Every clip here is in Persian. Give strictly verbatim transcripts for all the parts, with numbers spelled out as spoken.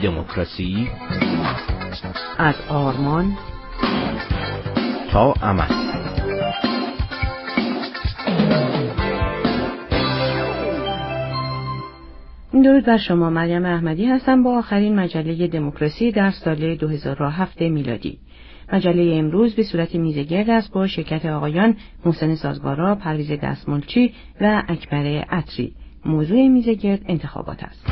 دموکراسی از آرمان تا عمل. درود بر شما. مریم احمدی هستم با آخرین مجله دموکراسی در سال دو هزار و هفت میلادی. مجله امروز به صورت میزگرد است با شرکت آقایان محسن سازگارا، پرویز دستملچی و اکبر عطری. موضوع میزگرد انتخابات است.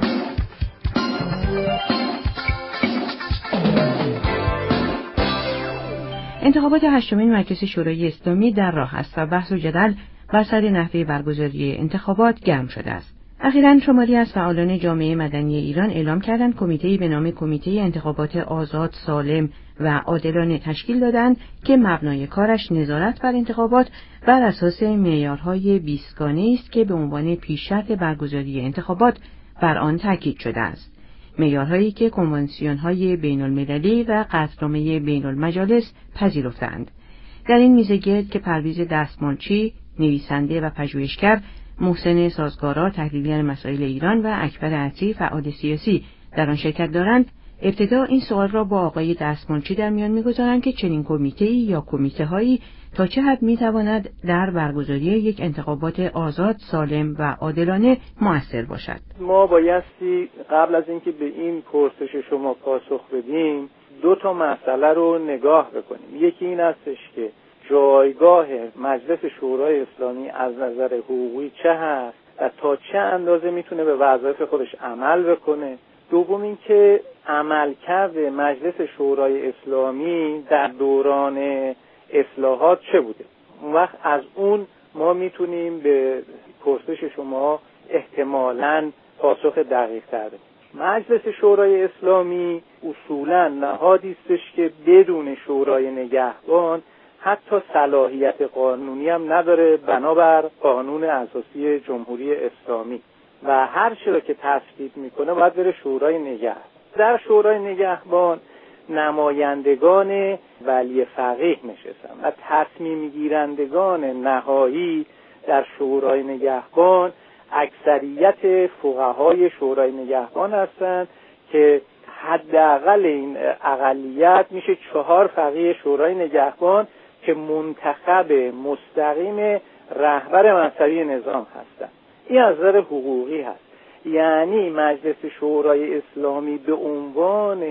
انتخابات هشتمین مجلس شورای اسلامی در راه است و بحث و جدل بر سر نحوه برگزاری انتخابات گرم شده است. اخیراً شماری از فعالان جامعه مدنی ایران اعلام کردند کمیته‌ای به نام کمیته انتخابات آزاد، سالم و عادلانه تشکیل دادند که مبنای کارش نظارت بر انتخابات بر اساس معیارهای بیستگانه‌ای است که به عنوان پیش‌شرط برگزاری انتخابات بر آن تاکید شده است. معیارهایی که کنوانسیون‌های بین‌المللی و قطعنامه بین‌المجالس پذیرفتند. در این میزگرد که پرویز دستملچی، نویسنده و پژوهشگر، محسن سازگارا، تحلیلگر مسائل ایران و اکبر عطری، فعال سیاسی در آن شرکت دارند، ابتدا این سوال را با آقای دستملچی در میان می‌گذارند که چنین کمیته‌ای یا کمیته‌هایی تا چه حد می‌تواند در برگزاری یک انتخابات آزاد، سالم و عادلانه مؤثر باشد. ما بایستی قبل از اینکه به این پرسش شما پاسخ بدیم دو تا مسئله رو نگاه بکنیم. یکی این استش که جایگاه مجلس شورای اسلامی از نظر حقوقی چه هست و تا چه اندازه میتونه به وظایف خودش عمل بکنه. دوم این که عملکرد مجلس شورای اسلامی در دوران اصلاحات چه بوده. اون وقت از اون ما میتونیم به پرسش شما احتمالاً پاسخ دقیق تر بدیم. مجلس شورای اسلامی اصولاً نهادی استش که بدون شورای نگهبان حتی صلاحیت قانونی هم نداره بنابر قانون اساسی جمهوری اسلامی و هر چیزی که تصویب میکنه باید بره شورای نگهبان. در شورای نگهبان نمایندگان ولی فقیه نشستن و تصمیم گیرندگان نهایی در شورای نگهبان اکثریت فقهای شورای نگهبان هستند که حداقل این اقلیت میشه چهار فقیه شورای نگهبان که منتخب مستقیم رهبر مذهبی نظام هستند. این از نظر حقوقی هست. یعنی مجلس شورای اسلامی به عنوان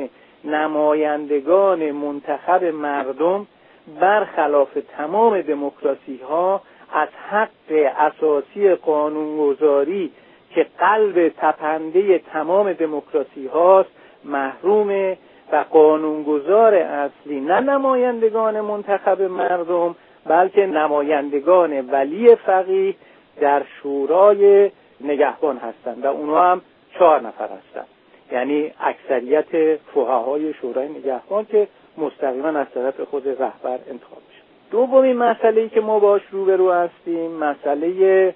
نمایندگان منتخب مردم برخلاف تمام دموکراسی ها از حق اساسی قانونگذاری که قلب تپنده تمام دموکراسی هاست محرومه و قانونگذار اصلی نه نمایندگان منتخب مردم بلکه نمایندگان ولی فقیه در شورای نگهبان هستند و اونها هم چهار نفر هستند. یعنی اکثریت فقهای شورای نگهبان که مستقیما از طرف خود رهبر انتخاب میشه. دومین مسئله‌ای که ما باش روبرو هستیم مسئله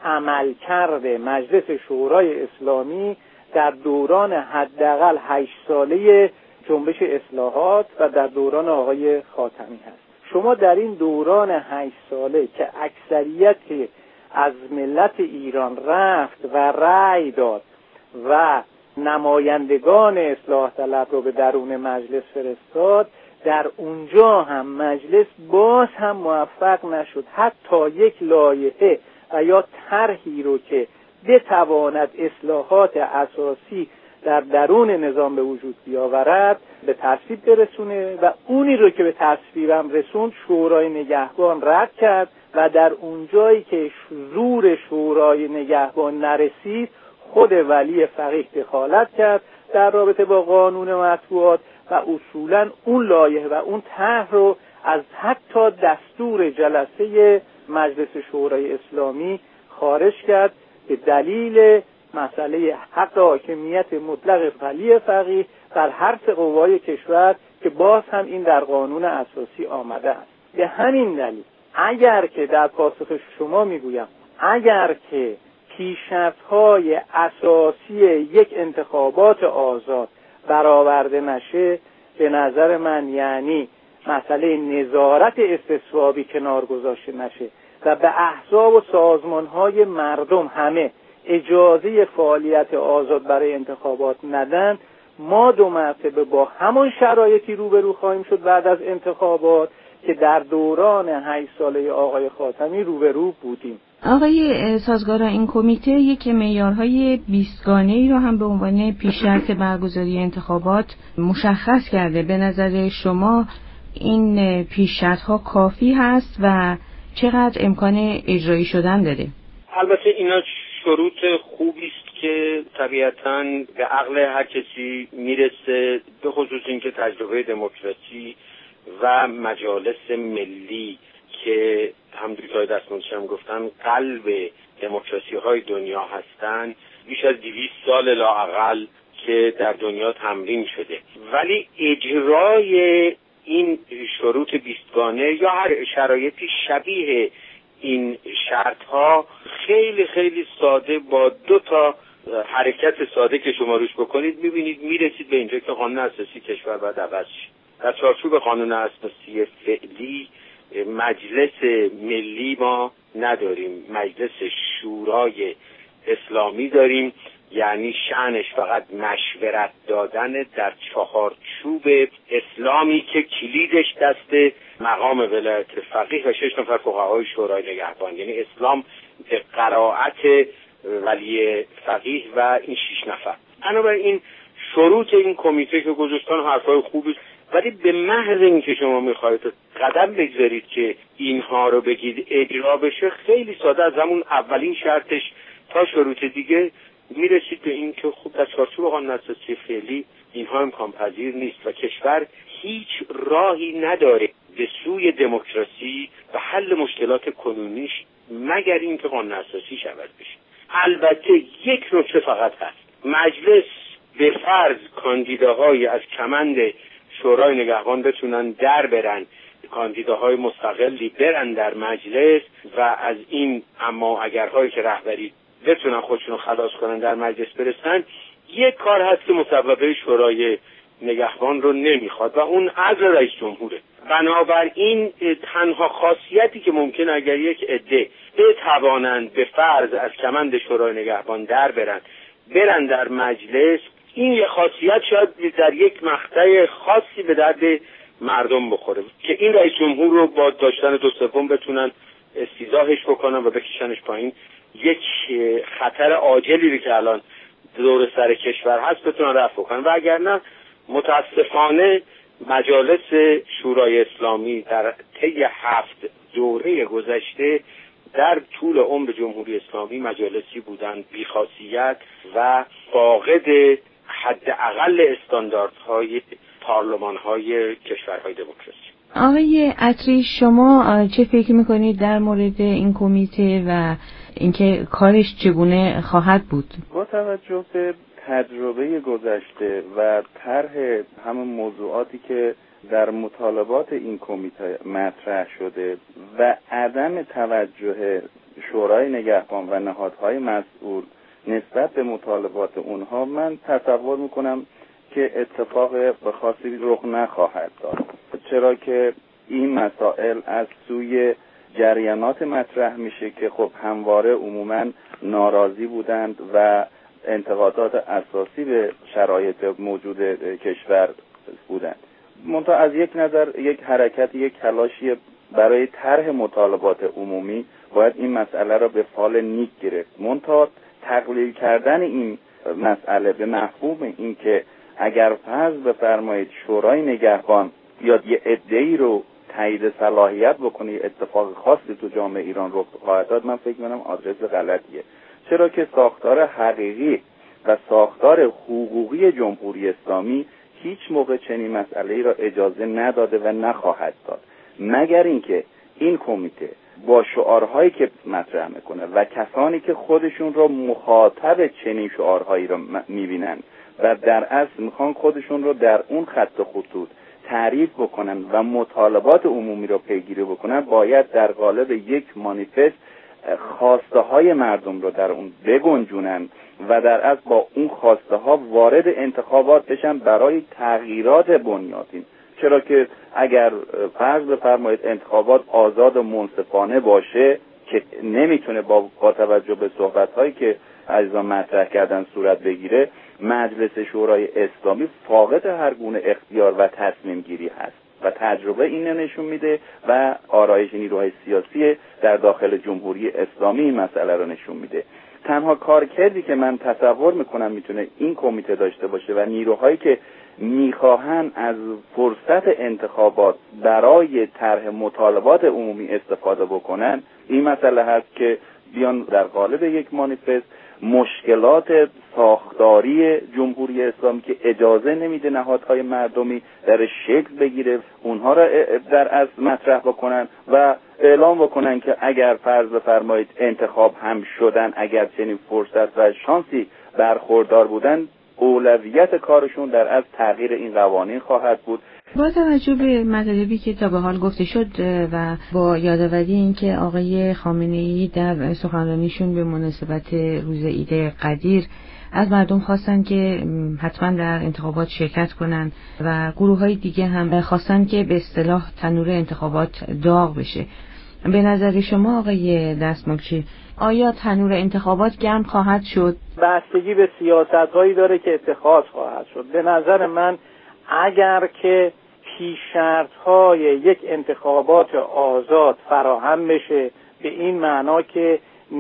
عملکرد مجلس شورای اسلامی در دوران حداقل هشت ساله جنبش اصلاحات و در دوران آقای خاتمی هست. شما در این دوران هشت ساله که اکثریت از ملت ایران رفت و رأی داد و نمایندگان اصلاح طلب رو به درون مجلس فرستاد، در اونجا هم مجلس باز هم موفق نشد حتی یک لایحه و یا طرحی رو که بتواند اصلاحات اساسی در درون نظام به وجود بیاورد به تصویب برسونه و اونی رو که به تصویب هم رسوند شورای نگهبان رد کرد و در اونجایی که زور شورای نگهبان نرسید خود ولی فقیه دخالت کرد در رابطه با قانون مطبوعات و اصولاً اون لایحه و اون طرح رو از حتی دستور جلسه مجلس شورای اسلامی خارج کرد به دلیل مسئله حق حاکمیت مطلق ولی فقیه بر هر سه قوای کشور که باز هم این در قانون اساسی آمده است. به همین دلیل اگر که در پاسخ شما میگویم اگر که پیشرفت‌های اساسی یک انتخابات آزاد برآورده نشه، به نظر من یعنی مسئله نظارت استصوابی کنار گذاشته نشه و به احزاب و سازمان‌های مردم همه اجازه فعالیت آزاد برای انتخابات ندن، ما دو مرتبه با همان شرایطی روبرو خواهیم شد بعد از انتخابات که در دوران هشت ساله آقای خاتمی روبرو بودیم. آقای سازگارا، این کمیته یک معیارهای بیستگانه‌ای رو هم به عنوان پیش‌شرط برگزاری انتخابات مشخص کرده. به نظر شما این پیش‌شرط‌ها کافی هست و چقدر امکان اجرایی شدن داره؟ البته اینا شروط خوبی است که طبیعتاً به عقل هر کسی میرسه، به خصوص اینکه تجربه دموکراسی و مجالس ملی که هم دوستای دستمونش هم گفتن قلب دموکراسی های دنیا هستن، بیش از دویست سال لااقل که در دنیا تمرین شده، ولی اجرای این شروط بیستگانه یا هر شرایطی شبیه این شرط ها خیلی خیلی ساده با دو تا حرکت ساده که شما روش بکنید میبینید میرسید به اینجا که قانون اساسی کشور باید عوض شه. در چارچوب قانون اساسی فعلی مجلس ملی ما نداریم، مجلس شورای اسلامی داریم، یعنی شأنش فقط مشورت دادن در چهارچوب اسلامی که کلیدش دست مقام ولایت فقیه و شش نفر فقهای شورای نگهبان، یعنی اسلام به قرائت ولی فقیه و این شش نفر. بنابراین شروط این کمیته که گذاشتن حرفای خوبی، ولی به محض اینکه شما میخواید قدم بگذارید که اینها رو بگید اجرا بشه، خیلی ساده از همون اولین شرطش تا شروط دیگه میرسید به این که خوب در چارچوب قانون اساسی فعلی اینها امکان پذیر نیست و کشور هیچ راهی نداره به سوی دموکراسی و حل مشکلات کنونیش مگر اینکه قانون اساسیش عوض بشه. البته یک نکته فقط هست، مجلس به فرض کاندیداهای از کمند شورای نگهبان بتونن در برن، کاندیداهای مستقلی برن در مجلس و از این اما اگرهایی که رهبری بتونن خودشونو خلاص کنن در مجلس برسن، یک کار هست که مصوبه شورای نگهبان رو نمیخواد و اون عزل رئیس جمهوره. بنابراین تنها خاصیتی که ممکن اگر یک عده بتوانند به فرض از کمند شورای نگهبان در برن برن در مجلس، این یه خاصیت شاید در یک مقطع خاصی به درد مردم بخوره که این رئیس جمهور رو با داشتن دو سوم بتونن استیضاحش بکنن و بکشنش پایین، یک خطر عاجلی رو که الان دور سر کشور هست بتونن رفع بکنن. و اگر نه متاسفانه مجالس شورای اسلامی در طی هفت دوره گذشته در طول عمر جمهوری اسلامی مجالسی بودند بی‌خاصیت و فاقد حداقل استانداردهای پارلمان‌های کشورهای دموکراسی. آقای عطری، شما چه فکر میکنید در مورد این کمیته و اینکه کارش چگونه خواهد بود؟ با توجه به تجربه گذشته و طرح همه موضوعاتی که در مطالبات این کمیته مطرح شده و عدم توجه شورای نگهبان و نهادهای مسئول نسبت به مطالبات اونها، من تصور میکنم که اتفاق خاصی رخ نخواهد داد، چرا که این مسائل از سوی جریانات مطرح میشه که خب همواره عموماً ناراضی بودند و انتقادات اساسی به شرایط موجود کشور بودند. منتها از یک نظر یک حرکت، یک تلاشی برای طرح مطالبات عمومی باید این مسئله را به فال نیک گرفت. منتها تقلیل کردن این مسئله به مفهوم این که اگر فرض بفرمایید شورای نگهبان یا یه عده‌ای رو تایید صلاحیت بکنه اتفاق خاصی تو جامعه ایران رخ خواهد داد، من فکر می‌کنم آدرس غلطیه، چرا که ساختار حقیقی و ساختار حقوقی جمهوری اسلامی هیچ موقع چنین مسئله‌ای را اجازه نداده و نخواهد داد، مگر اینکه این کمیته با شعارهایی که مطرح میکنه و کسانی که خودشون را مخاطب چنین شعارهایی را میبینن و در اصل میخوان خودشون رو در اون خط خطوط تعریف بکنن و مطالبات عمومی رو پیگیری بکنن، باید در قالب یک مانیفست خواسته های مردم رو در اون بگنجونن و در اصل با اون خواسته ها وارد انتخابات بشن برای تغییرات بنیادین. چرا که اگر فرض بفرمایید انتخابات آزاد و منصفانه باشه که نمیتونه با, با توجه به صحبت‌هایی که عزیزان مطرح کردن صورت بگیره، مجلس شورای اسلامی فاقد هر گونه اختیار و تصمیم گیری هست و تجربه این نشون میده و آرایش نیروهای سیاسی در داخل جمهوری اسلامی این مسئله رو نشون میده. تنها کارکردی که من تصور میکنم میتونه این کمیته داشته باشه و نیروهایی که میخواهن از فرصت انتخابات برای طرح مطالبات عمومی استفاده بکنن، این مسئله هست که بیان در قالب یک مانیفست مشکلات ساختاری جمهوری اسلامی که اجازه نمیده نهادهای مردمی در شکل بگیره اونها را در اصل مطرح بکنن و اعلام بکنن که اگر فرض بفرمایید انتخاب هم شدن، اگر چنین فرصت و شانسی برخوردار بودن، اولویت کارشون در از تغییر این قوانین خواهد بود. با توجه به مطالبی که تا به حال گفته شد و با یادآوری اینکه آقای خامنه‌ای در سخنرانیشون به مناسبت روز عید قدیر از مردم خواستن که حتما در انتخابات شرکت کنن و گروه‌های دیگه هم خواستن که به اصطلاح تنور انتخابات داغ بشه، به نظر شما آقای دستمالچی آیا تنور انتخابات گرم خواهد شد؟ بستگی به سیاست‌هایی داره که اتخاذ خواهد شد. به نظر من اگر که پیش‌شرط‌های یک انتخابات آزاد فراهم بشه، به این معنا که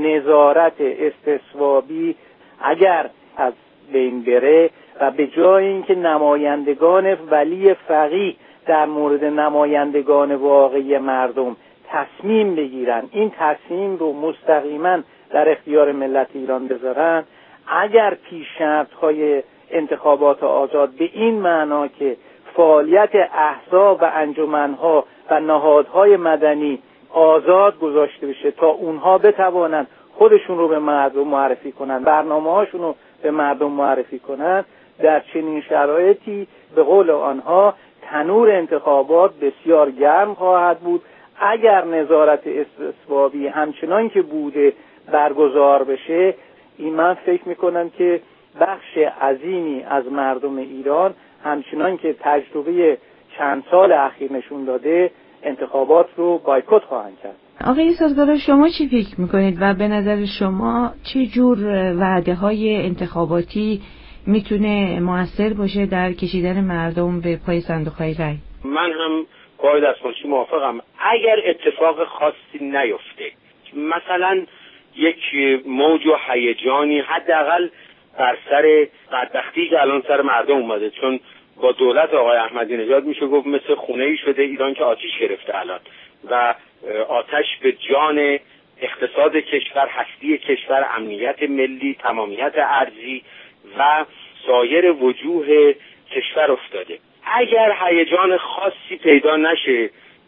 نظارت استصوابی اگر از بین بره و به جای اینکه نمایندگان ولی فقیه در مورد نمایندگان واقعی مردم تصمیم بگیرن، این تصمیم رو مستقیما در اختیار ملت ایران بذارن، اگر پیش‌شرط‌های انتخابات آزاد به این معنا که فعالیت احزاب و انجمنها و نهادهای مدنی آزاد گذاشته بشه تا اونها بتوانند خودشون رو به مردم معرفی کنن، برنامه‌هاشون رو به مردم معرفی کنن، در چنین شرایطی به قول آنها تنور انتخابات بسیار گرم خواهد بود. اگر نظارت استصوابی همچنان که بوده برگزار بشه، این من فکر میکنم که بخش عظیمی از مردم ایران همچنان که تجربه چند سال اخیر نشون داده انتخابات رو بایکوت خواهند کرد. آقای سازگار، شما چی فکر میکنید و به نظر شما چه جور وعده های انتخاباتی میتونه مؤثر باشه در کشیدن مردم به پای صندوق های رای؟ من هم با دستمالچی موافقم. اگر اتفاق خاصی نیفته، مثلا یک موج و هیجانی حداقل بر سر بدبختی که الان سر مردم اومده، چون با دولت آقای احمدی نژاد میشه گفت مثل خونه‌ای شده ایران که آتش گرفته الان و آتش به جان اقتصاد کشور، هستی کشور، امنیت ملی، تمامیت ارضی و سایر وجوه کشور افتاده. اگر هیجان خاصی پیدا نشه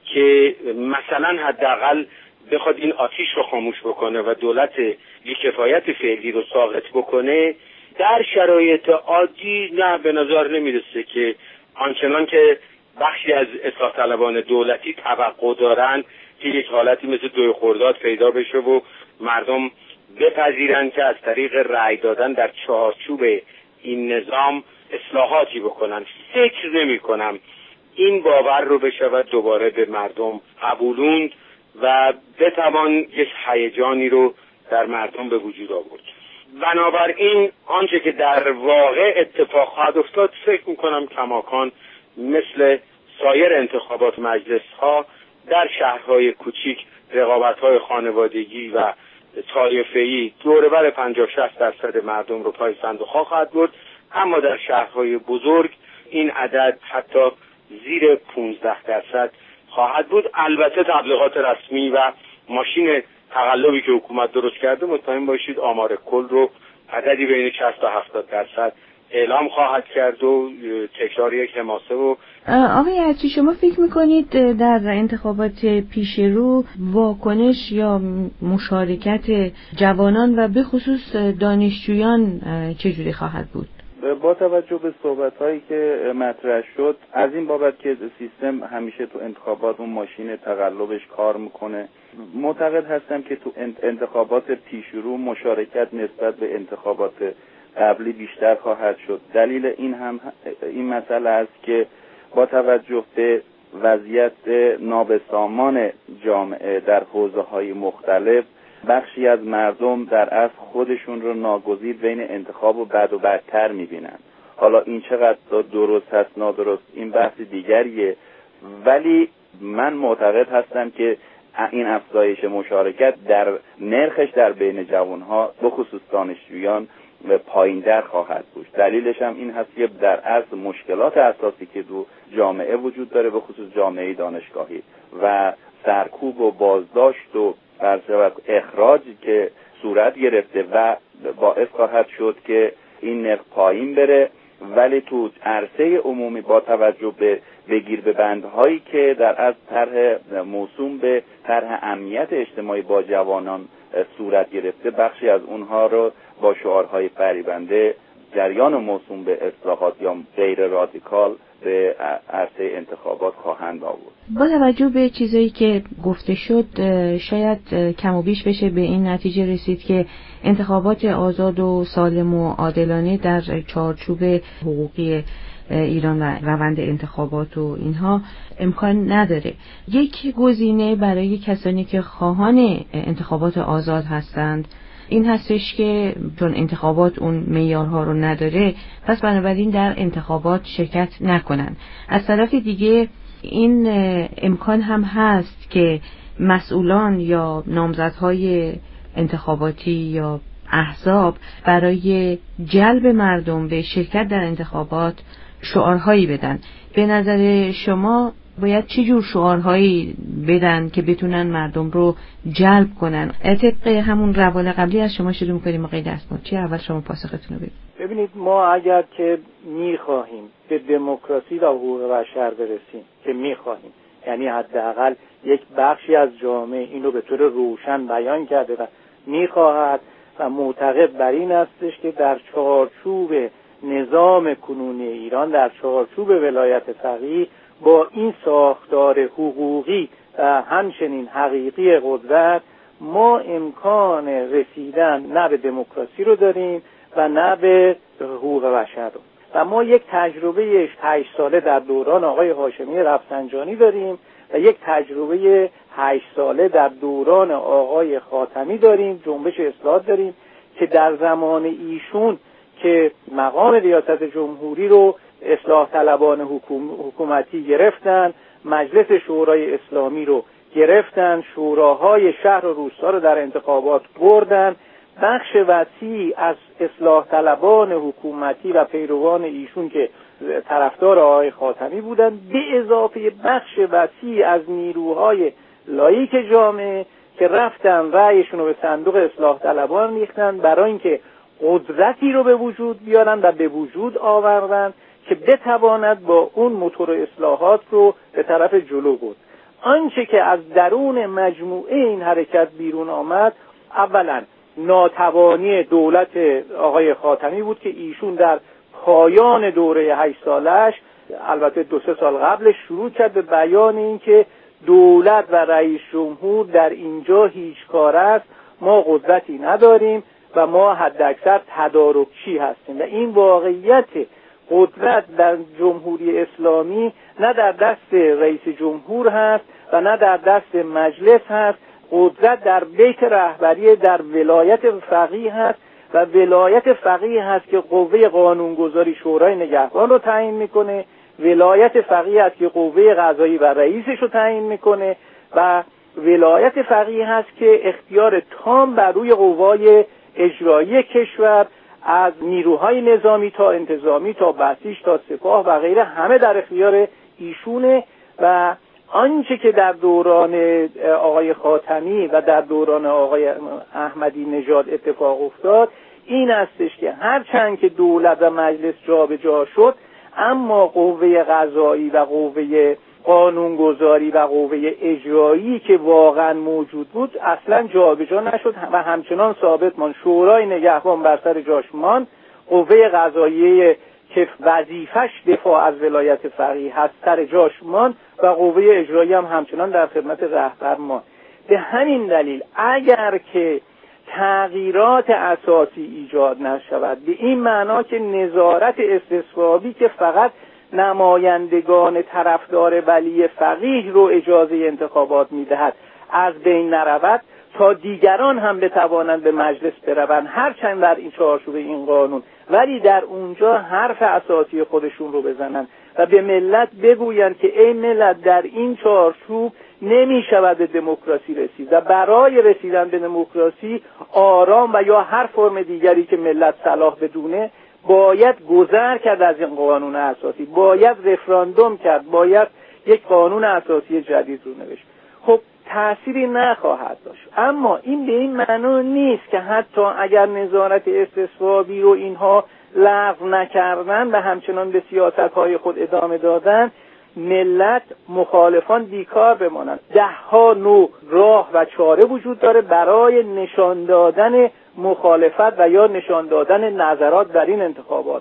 که مثلا حداقل بخواد این آتش رو خاموش بکنه و دولت بی‌کفایت فعلی رو ساقط بکنه، در شرایط عادی نه به نظر نمیرسه که آنچنان که بخشی از اصلاح طلبان دولتی توقع دارن که یک حالتی مثل دوی خرداد پیدا بشه و مردم بپذیرن که از طریق رأی دادن در چارچوب این نظام اصلاحاتی بکنن. فکر نمی کنم این باور رو بشود دوباره به مردم قبولوند و بتوان یک هیجانی رو در مردم به وجود آورد. بنابراین آنچه که در واقع اتفاق خواهد افتاد، فکر میکنم کماکان مثل سایر انتخابات مجلس ها در شهرهای کوچیک رقابت های خانوادگی و طایفه‌ای دور بر پنجاه شصت درصد مردم رو پای صندوق ها خواهد برد، اما در شهرهای بزرگ این عدد حتی زیر پانزده درصد خواهد بود. البته تبلیغات رسمی و ماشین تقلبی که حکومت درست کرده مطمئن باشید آمار کل رو عددی بین شصت تا هفتاد درصد اعلام خواهد کرد و تکرار یک حماسه. و آقای عطری، شما فکر میکنید در انتخابات پیش رو واکنش یا مشارکت جوانان و به خصوص دانشجویان چجوری خواهد بود؟ با توجه به صحبت‌هایی که مطرح شد از این بابت که سیستم همیشه تو انتخابات اون ماشین تقلبش کار میکنه، معتقد هستم که تو انتخابات پیشرو مشارکت نسبت به انتخابات قبلی بیشتر خواهد شد. دلیل این هم این مسئله است که با توجه به وضعیت نابسامان جامعه در حوزه‌های مختلف بخشی از مردم در اصل خودشون رو ناگزیر بین انتخاب و بد و بدتر میبینن. حالا این چقدر درست هست نادرست این بحث دیگریه، ولی من معتقد هستم که این افزایش مشارکت در نرخش در بین جوانها به خصوص دانشجویان پایین در خواهد بود. دلیلش هم این هست که در اصل مشکلات اساسی که دو جامعه وجود داره به خصوص جامعه دانشگاهی و سرکوب و بازداشت و اخراجی که صورت گرفته و باعث خواهد شد که این نرخ پایین بره، ولی تو عرصه عمومی با توجه به بگیر به بندهایی که در از طرح موسوم به طرح امنیت اجتماعی با جوانان صورت گرفته، بخشی از اونها رو با شعارهای فریبنده جریان موسوم به اصلاحات یا غیر رادیکال به عرصه انتخابات خواهند آورد. با توجه به چیزایی که گفته شد شاید کم و بیش بشه به این نتیجه رسید که انتخابات آزاد و سالم و عادلانه در چارچوب حقوقی ایران و روند انتخابات و اینها امکان نداره. یک گزینه برای کسانی که خواهان انتخابات آزاد هستند این هستش که چون انتخابات اون معیارها رو نداره پس بنابراین در انتخابات شرکت نکنن. از طرف دیگه این امکان هم هست که مسئولان یا نامزدهای انتخاباتی یا احزاب برای جلب مردم به شرکت در انتخابات شعارهایی بدن. به نظر شما باید چه جور شعارهایی بدن که بتونن مردم رو جلب کنن؟ طبق همون روال قبلی از شما شروع می‌کنیم آقای دستمزدچی، اول شما پاسختون رو بدید. ببینید، ما اگر که می‌خواهیم به دموکراسی و حقوق بشر برسیم که می‌خواهیم، یعنی حداقل یک بخشی از جامعه اینو به طور روشن بیان کرده و می‌خواهد و معتقد بر این هستش که در چارچوب نظام کنونی ایران، در چارچوب ولایت فقیه، با این ساختار حقوقی و همچنین حقیقی قدرت ما امکان رسیدن نه به دموکراسی رو داریم و نه به حقوق بشر رو. و ما یک تجربه هشت ساله در دوران آقای هاشمی رفسنجانی داریم و یک تجربه هشت ساله در دوران آقای خاتمی داریم، جنبش اصلاحات داریم که در زمان ایشون که مقام ریاست جمهوری رو اصلاح طلبان حکوم، حکومتی گرفتن، مجلس شورای اسلامی رو گرفتن، شوراهای شهر و روستا رو در انتخابات بردن، بخش وسیع از اصلاح طلبان حکومتی و پیروان ایشون که طرفدار آقای خاتمی بودن، به اضافه بخش وسیع از نیروهای لاییک جامعه که رفتن رأیشون رو به صندوق اصلاح طلبان ریختن برای اینکه قدرتی رو به وجود بیارن و به وجود آوردن که بتواند با اون موتور اصلاحات رو به طرف جلو برد. آنچه که از درون مجموعه این حرکت بیرون آمد، اولا ناتوانی دولت آقای خاتمی بود که ایشون در پایان دوره هشت سالش، البته دو سه سال قبلش، شروع کرد به بیان این که دولت و رئیس جمهور در اینجا هیچ کار است، ما قدرتی نداریم و ما حداکثر تدارکچی هستیم و این واقعیت قدرت در جمهوری اسلامی نه در دست رئیس جمهور هست و نه در دست مجلس هست. قدرت در بیت رهبری در ولایت فقیه هست و ولایت فقیه هست که قوه قانونگذاری شورای نگهبان رو تعیین میکنه، ولایت فقیه هست که قوه قضایی و رئیسش رو تعیین میکنه و ولایت فقیه هست که اختیار تام بر روی قوای اجرایی کشور از نیروهای نظامی تا انتظامی تا بسیج تا سپاه و غیره همه در اختیار ایشونه. و آنچه که در دوران آقای خاتمی و در دوران آقای احمدی نژاد اتفاق افتاد این استش که هرچند که دولت و مجلس جابجا شد، اما قوه قضایی و قوه قانونگذاری و قوه اجرایی که واقعا موجود بود اصلا جابجا نشد و همچنان ثابت ماند. شورای نگهبان بر سر جاش ماند، قوه قضاییه که وظیفش دفاع از ولایت فقیه هست سر جاش ماند و قوه اجرایی هم همچنان در خدمت رهبر ماند. به همین دلیل اگر که تغییرات اساسی ایجاد نشود، به این معنا که نظارت استصوابی که فقط نمایندگان طرفدار ولی فقیه رو اجازه انتخابات میدهد از بین نرود، تا دیگران هم بتوانند به مجلس بروند، هرچند در این چارچوب این قانون، ولی در اونجا حرف اساسی خودشون رو بزنن و به ملت بگویند که ای ملت، در این چارچوب نمی شود به دموکراسی رسید و برای رسیدن به دموکراسی آرام و یا هر فرم دیگری که ملت صلاح بدونه باید گذر کرد از این قانون اساسی، باید رفراندوم کرد، باید یک قانون اساسی جدید رو نوشت. خب تأثیری نخواهد داشت، اما این به این معنی نیست که حتی اگر نظارت استصوابی رو اینها لغو نکردن و همچنان به سیاست‌های خود ادامه دادن، ملت مخالفان بیکار بمانند. ده ها نوع راه و چاره وجود داره برای نشان دادن مخالفت و یا نشان دادن نظرات در این انتخابات.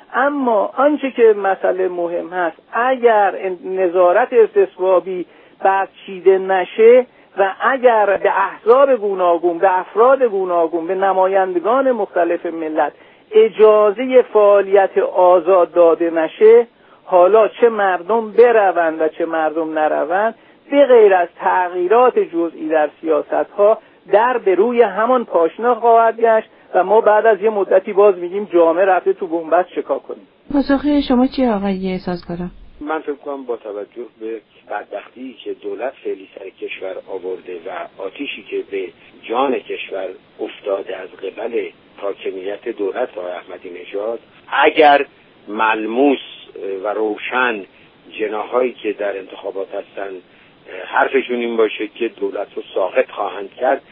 اما آنچه که مسئله مهم هست، اگر نظارت استصوابی برچیده نشه و اگر به احزاب گوناگون، به افراد گوناگون، به نمایندگان مختلف ملت اجازه فعالیت آزاد داده نشه، حالا چه مردم بروند و چه مردم نروند، به غیر از تغییرات جزئی در سیاست‌ها در به روی همان پاشنه خواهد گشت و ما بعد از یه مدتی باز میگیم جامعه رفته تو بنبست، چکار کنیم؟ پاسخ شما چیه آقای سازگارا؟ من فکر کنم با توجه به بدبختی که دولت فعلی سر کشور آورده و آتیشی که به جان کشور افتاده از قبل حاکمیت دولت آقای احمدی نژاد، اگر ملموس و روشن جناحایی که در انتخابات هستن حرفشون این باشه که دولت رو ساقط خواهند کرد،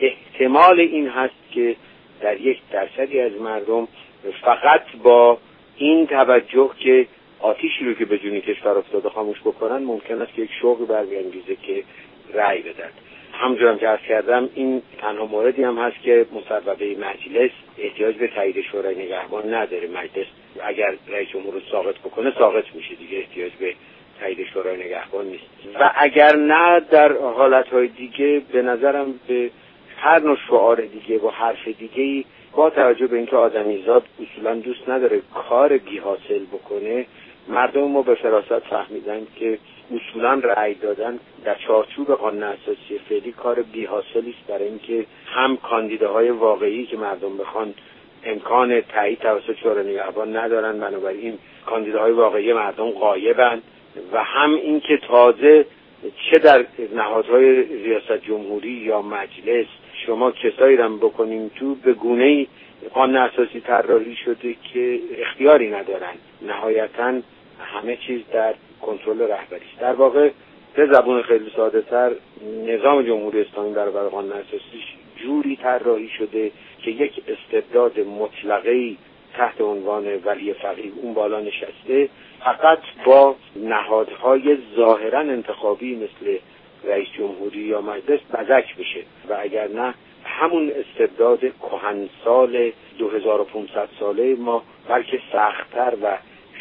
احتمال این هست که در یک درصدی از مردم فقط با این توجه که آتیشی رو که به جون کشور افتاده خاموش بکنن، ممکن است که یک شوق برانگیزه که رأی بدن. همونجوری که عرض کردم، این تنها موردی هم هست که مصوبه مجلس احتیاج به تایید شورای نگهبان نداره. مجلس اگر رئیس جمهور رو ساقط بکنه ساقط میشه دیگه، احتیاج به تایید شورای نگهبان نیست. و اگر نه، در حالتهای دیگه به نظرم به هر نوع شعار دیگه و حرف دیگه‌ای، با توجه به اینکه آدمیزاد اصولا دوست نداره کار بی حاصل بکنه، مردم ما به فراست فهمیدن که اصولا رأی دادن در چارچوب قانون اساسی فعلی کار بی حاصلی است، برای اینکه هم کاندیداهای واقعی که مردم بخوان امکان تایید توسط شورای نگهبان ندارن، بنابراین کاندیداهای واقعی مردم غایبن، و هم اینکه تازه چه در نهادهای ریاست جمهوری یا مجلس شما کسایی رو بکنیم تو به گونه‌ای قانون اساسی طراحی شده که اختیاری ندارن. نهایتاً همه چیز در کنترل رهبری است. در واقع به زبون خیلی ساده‌تر، نظام جمهوری اسلامی در برابر قانون اساسی جوری طراحی شده که یک استبداد مطلقی تحت عنوان ولی فقیه اون بالا نشسته، فقط با نهادهای ظاهراً انتخابی مثل رئیس جمهوری یا مجلس بزک بشه، و اگر نه همون استبداد کهنسال دو هزار و پانصد ساله ما، بلکه سخت‌تر و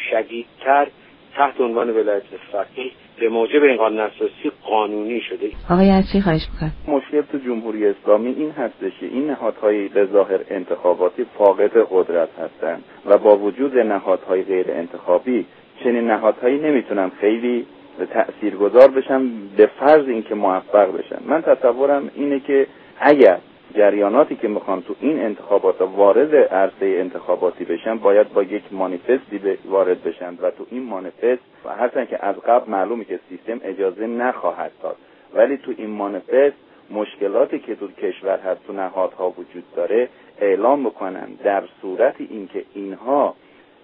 شدیدتر تحت عنوان ولایت فقیه به موجب این قانون اساسی قانونی شده. آقای عصری خواهش می‌کنم. مشکل تو جمهوری اسلامی این هستش که این نهادهای به ظاهر انتخاباتی فاقد قدرت هستند و با وجود نهادهای غیر انتخابی چنین نهادهایی نمیتونن خیلی تأثیرگذار بشن به فرض اینکه موفق بشن. من تصورم اینه که اگر جریاناتی که میخوان تو این انتخابات وارد عرصه انتخاباتی بشن باید با یک مانیفستی وارد بشن و تو این مانیفست، و هرچند که از قبل معلومه که سیستم اجازه نخواهد داد، ولی تو این مانیفست مشکلاتی که تو کشور هست تو نهادها وجود داره اعلام بکنن. در صورت اینکه اینها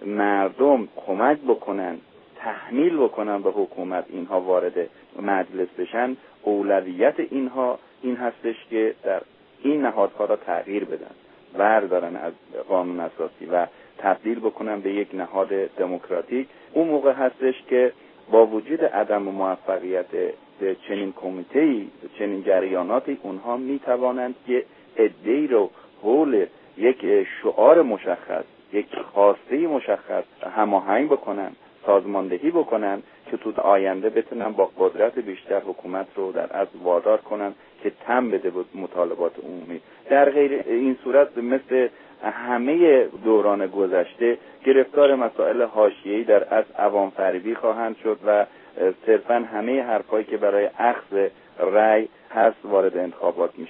مردم کمک بکنن، تحمیل بکنن به حکومت، اینها وارد مجلس بشن، اولویت اینها این هستش که در این نهادها را تغییر بدن، بردارن از قانون اساسی و تبدیل بکنن به یک نهاد دموکراتیک. اون موقع هستش که با وجود عدم موفقیت چنین کمیته‌ای، چنین جریاناتی، اونها میتوانند که عده‌ای رو حول یک شعار مشخص، یک خواسته مشخص هماهنگ بکنن، سازماندهی بکنن که تو آینده بتونن با قدرت بیشتر حکومت رو در از وادار کنن که تم بده به مطالبات عمومی. در غیر این صورت مثل همه دوران گذشته گرفتار مسائل حاشیه‌ای در از عوام فریبی خواهند شد و صرفاً همه حرفایی که برای اخذ رأی هست وارد انتخابات میشن.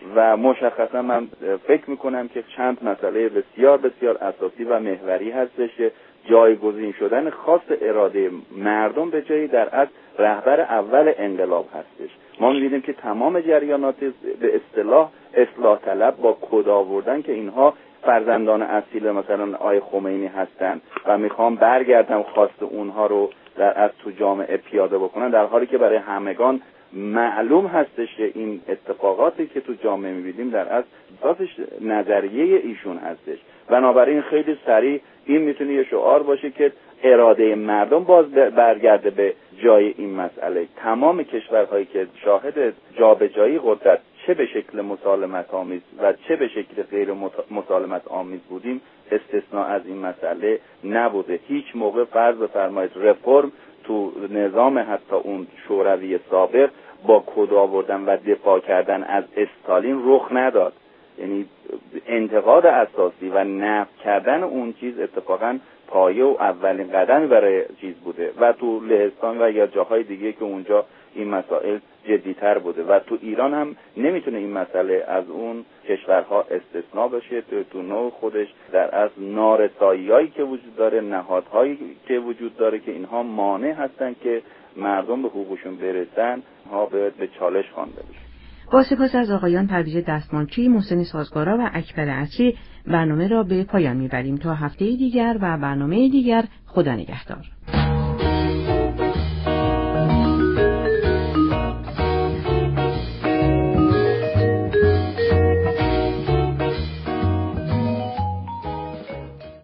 و مشخصا من فکر میکنم که چند مسئله بسیار بسیار اساسی و محوری هستش که جایگزین شدن خاص اراده مردم به جایی در اصل رهبر اول انقلاب هستش. ما می‌بینیم که تمام جریانات به اصطلاح اصلاح طلب با کد آوردن که اینها فرزندان اصیل مثلا آقای خمینی هستن و میخوام برگردم خواست اونها رو در از تو جامعه پیاده بکنن، در حالی که برای همگان معلوم هستش که این اتفاقاتی که تو جامعه می‌بینیم در اصل اساسش نظریه ایشون هستش. بنابراین خیلی سریع این میتونه یه شعار باشه که اراده مردم باز برگرده به جای این مسئله. تمام کشورهایی که شاهد جابجایی قدرت چه به شکل مسالمت آمیز و چه به شکل غیر مسالمت آمیز بودیم استثناء از این مسئله نبوده. هیچ موقع فرض بفرمایید رفرم تو نظام حتی اون شوروی سابق با کد آوردن و دفاع کردن از استالین رخ نداد. یعنی انتقاد اساسی و نفی کردن اون چیز اتفاقا پایه و اولین قدم برای چیز بوده و تو لهستان و یا جاهای دیگه که اونجا این مسائل جدی‌تر بوده و تو ایران هم نمیتونه این مسئله از اون کشورها استثناء بشه. تو, تو نوع خودش در از نارسایی‌هایی که وجود داره، نهادهایی که وجود داره که اینها مانع هستن که مردم به حقوقشون برسن، ها به چالش خوانده بشه. با سپاس از آقایان پرویز دستمالچی، محسن سازگارا و اکبر عصری، برنامه را به پایان میبریم تا هفته دیگر و برنامه دیگر. خدا نگهدار.